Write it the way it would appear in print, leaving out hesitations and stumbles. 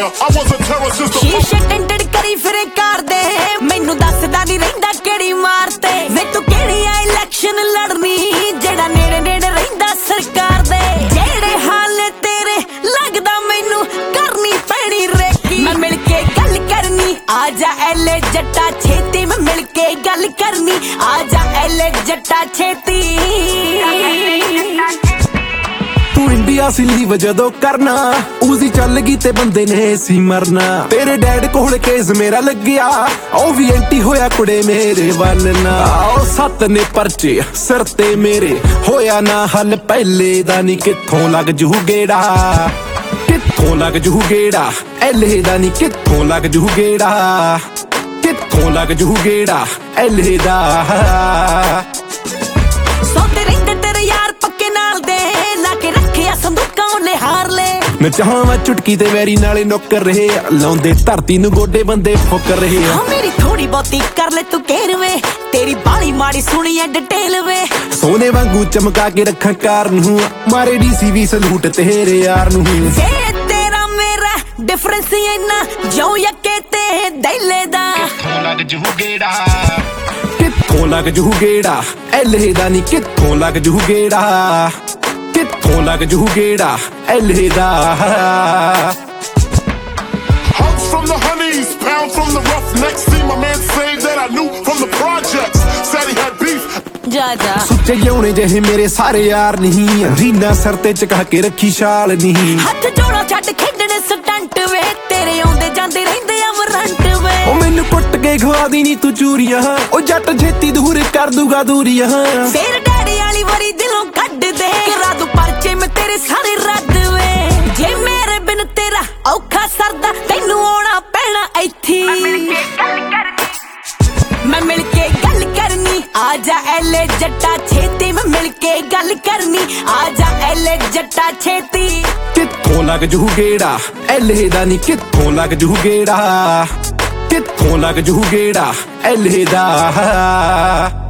player. I was a terrorist since the ਸ਼ੀਸ਼ੇ ਟੈਂਟਡ ਕਰੀ ਫਿਰੇ ਕਰਦੇ ਮੈਨੂੰ ਦੱਸਦਾ ਨਹੀਂ ਰਹਿੰਦਾ ਕਿਹੜੀ ਮਾਰ ਤੇ ਵੇ ਤੂੰ ਕਿਹੜੀ ਆ ਇਲੈਕਸ਼ਨ ਲੜਨੀ ਜਿਹੜਾ ਨੇੜੇ ਨੇੜੇ ਰਹਿੰਦਾ ਸਰਕਾਰ ਦੇ ਜਿਹੜੇ ਹਾਲ ਨੇ ਤੇਰੇ ਲੱਗਦਾ ਮੈਨੂੰ ਕਰਨੀ ਪੈਣੀ ਰੇਕੀ ਮੈਂ ਮਿਲ ਕੇ ਗੱਲ ਕਰਨੀ ਆ ਜਾ ਐਲੇ ਜੱਟਾ ਛੇਤੀ ਮੈਂ ਮਿਲ ਕੇ ਗੱਲ ਕਰਨੀ ਆ ਜਾ ਐਲੇ ਜੱਟਾ ਛੇਤੀ ਤੂੰ ਇੰਡੀਆ ਸੀ ਲੀਵ ਜਦੋਂ ਕਰਨਾ ਉਸਦੀ ਚੱਲ ਗਈ ਤੇ ਬੰਦੇ ਨੇ ਸੀ ਮਰਨਾ ਤੇਰੇ ਡੈਡ ਕੋਲ ਕੇਸ ਮੇਰਾ ਲੱਗਿਆ ਉਹ ਵੀ ਐਂਟੀ ਹੋਇਆ ਕੁੜੇ ਮੇਰੇ ਬੰਨਣਾ ਉਹ 7 ਨੇ ਪਰਚੇ ਸਿਰ ਤੇ ਮੇਰੇ ਹੋਇਆ ਨਾ ਹੱਲ ਪਹਿਲੇ ਦਾ ਨਹੀਂ ਕਿੱਥੋਂ ਲੱਗ ਜੂ ਗੇੜਾ ਕਿੱਥੋਂ ਲੱਗ ਜੂ ਗੇੜਾ ਐਲੇ ਦਾ ਨਹੀਂ ਕਿੱਥੋਂ ਲੱਗ ਜੂ ਗੇੜਾ ਕਿੱਥੋਂ ਲੱਗ ਜੂ ਗੇੜਾ ਐਲੇ ਦਾ ਸੋਤੇ ਰਹਿੰਦੇ ਤੇਰੇ ਯਾਰ ਪੱਕੇ ਨਾਲ ਦੇ ਲਾ ਕੇ ਰੱਖਿਆ ਸੰਦੂਕਾਂ ਉਹਨੇ ਹਾਰ ਲੈ ਮੈਂ ਚਾਹਾਂ ਚੁਟਕੀ ਤੇ ਵੈਰੀ ਨਾਲੇ ਨੌਕਰ ਰਹੇ ਲਾਉਂਦੇ ਧਰਤੀ ਨੂੰ ਗੋਡੇ ਬੰਦੇ ਫੁੱਕਰ ਰਹੇ ਹਾਂ ਮੇਰੀ ਥੋੜੀ ਬਹੁਤੀ ਕਰ ਲੈ ਤੂੰ ਕਹਿਰਵੇਂ ਤੇਰੀ ਬਾਲੀ ਮਾੜੀ ਸੁਣੀ ਐ ਡਿਟੇਲ ਵੇ ਸੋਨੇ ਵਾਂਗੂ ਚਮਕਾ ਕੇ ਰੱਖਾਂ ਕਾਰ ਨੂੰ ਮਾਰੇ ਡੀਸੀ ਵੀ ਸਲੂਟ ਤੇਰੇ ਯਾਰ ਨੂੰ ਜੇ ਤੇਰਾ ਮੇਰਾ ਡਿਫਰੈਂਸ ਇੰਨਾ ਜੋ ਯੱਕੇ ਤੇ ਦੈਲੇ ਦਾ ਕਿੱਥੋਂ ਲੱਗ ਜੂ ਗੇੜਾ ਕਿੱਥੋਂ ਲੱਗ ਜੂ ਗੇੜਾ ਐਲੇ ਦਾ ਨਹੀਂ ਕਿੱਥੋਂ ਲੱਗ ਜੂ ਗੇੜਾ ਕਿੱਥੋਂ ਲੱਗ ਜੂ ਗੇੜਾ ਐਲੇ ਦਾ hugs from the honeys, pound from the roughnecks. See my man say that I knew from the projects. Said he had beef. ਜਾ ਜਾ ਸੁੱਚੇ ਜਿਉਣੇ ਜਿਹੇ ਮੇਰੇ ਸਾਰੇ ਯਾਰ ਨਹੀਂ ਰੀਨਾ ਸਰ ਤੇ ਚਕਾ ਕੇ ਰੱਖੀ ਸ਼ਾਲ ਨਹੀਂ ਹੱਥ ਜੋੜਾ ਛੱਡ ਖੇਡਣੇ ਸਟੰਟ ਵੇ ਤੇਰੇ ਆਉਂਦੇ ਜਾਂਦੇ ਰਹਿੰਦੇ ਆ ਵਰੰਟ ਵੇ ਉਹ ਮੈਨੂੰ ਕੁੱਟ ਕੇ ਖਵਾ ਦੀ ਨੀ ਤੂੰ ਚੂਰੀਆਂ ਉਹ ਜੱਟ ਛੇਤੀ ਦੂਰ ਕਰ ਦੂਗਾ ਦੂਰੀਆਂ ਫੇਰ ਡੈਡੀ ਵਾਲੀ ਵਾਰੀ ਦਿਲੋਂ ਕੱਢ ਦੇ ਕਰਾ ਦੂ ਪਰਚੇ ਮੈਂ ਤੇਰੇ ਸਾਰੇ ਰੱਦ ਵੇ ਜੇ ਮੇਰੇ ਬਿਨ ਤੇਰਾ ਔਖਾ ਸਰਦਾ ਤੈਨੂੰ ਆਉਣਾ ਪੈਣਾ ਇੱਥੇ ਮੈਂ ਮਿਲ ਕੇ ਗੱਲ ਕਰਨੀ ਆ ਜਾ ਐਲੇ ਜੱਟਾ ਛੇਤੀ ਮੈਂ ਮਿਲ ਕੇ ਗੱਲ ਕਰਨੀ ਆ ਜਾ ਐਲੇ ਜੱਟਾ ਛੇਤੀ ਕਿੱਥੋਂ ਲੱਗ ਜੂ ਗੇੜਾ ਐਲੇ ਦਾ ਨੀ ਕਿੱਥੋਂ ਲੱਗ ਜੂ ਗੇੜਾ ਕਿੱਥੋਂ ਲੱਗ ਜੂ ਗੇੜਾ ਐਲੇ ਦਾ